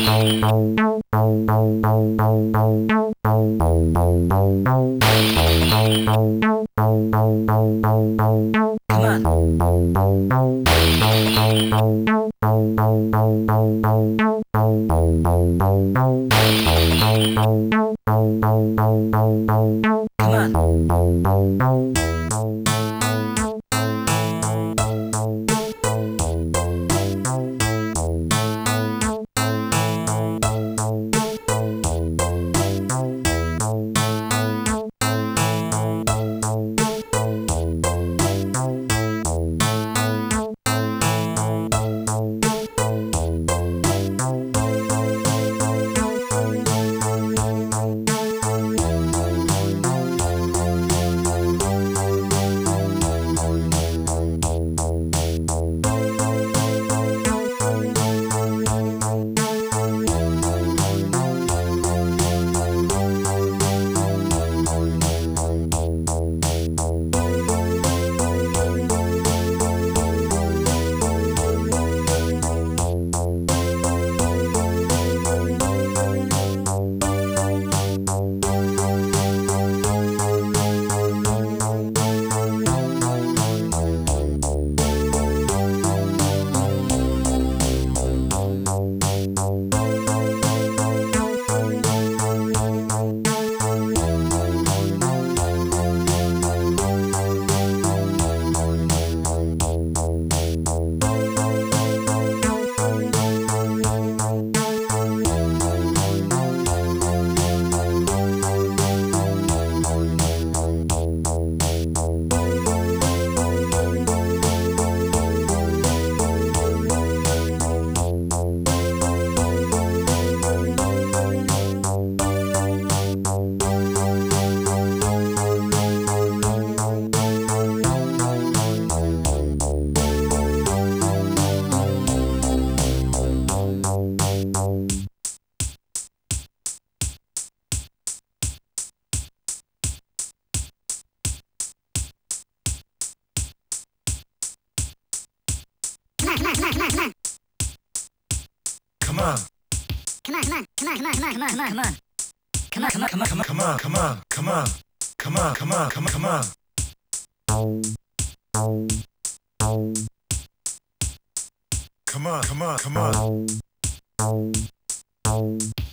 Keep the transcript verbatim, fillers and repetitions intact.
Come on. Come on, come on, come on, come on, come on, come on, come on, come on. Come on, come on, come on, come on, come on, come on, come on, come on, come on, come on, come on. Come on, come on, come on.